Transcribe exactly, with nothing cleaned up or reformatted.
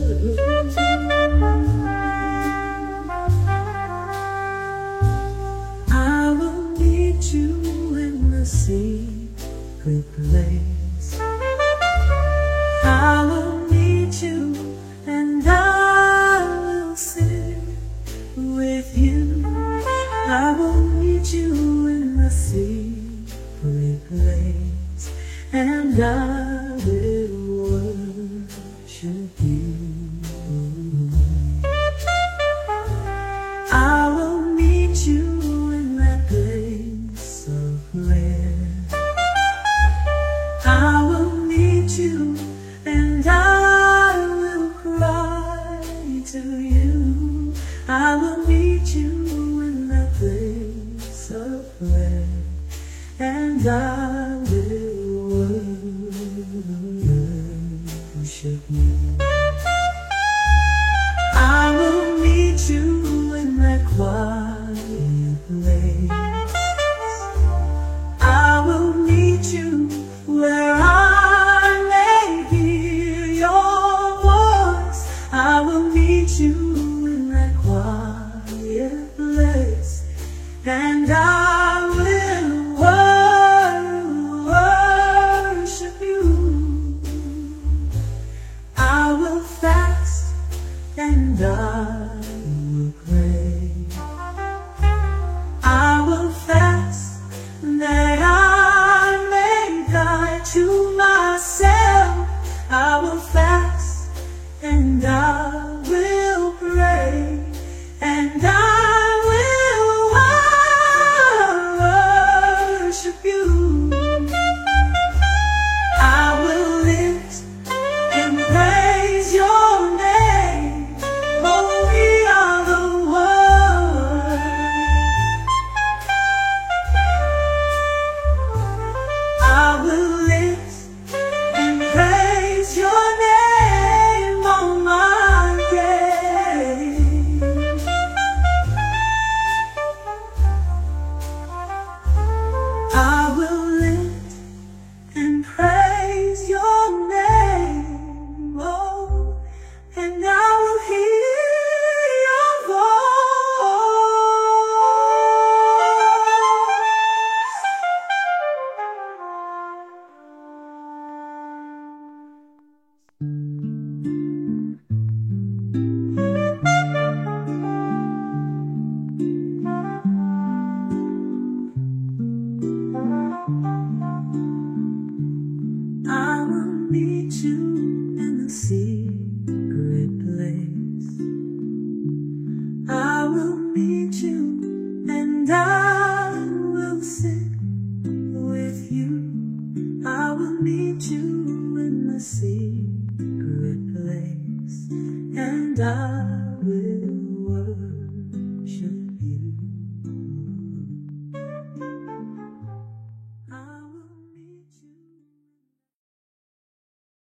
I will meet you in the secret place. I will meet you and I will sit with you. I will meet you in the secret place, and I will worship you. I will meet you in that place of prayer. I will meet you and I will cry to you. I will meet you in that place of prayer, and I will worship you. I will meet you in that quiet place. I will meet you where I may hear your voice. I will meet you in that quiet place, and I will worship you. I will fast and I will pray. I will fast that I may die to myself. I will fast and I will pray, and I will worship you. I will lift and praise your name. Oh, we are the world. I will lift and praise your name on my grave. I will lift and praise your name, oh, and I will hear your voice. I will meet you in the secret place. I will meet you and I will sit with you. I will meet you in the secret place.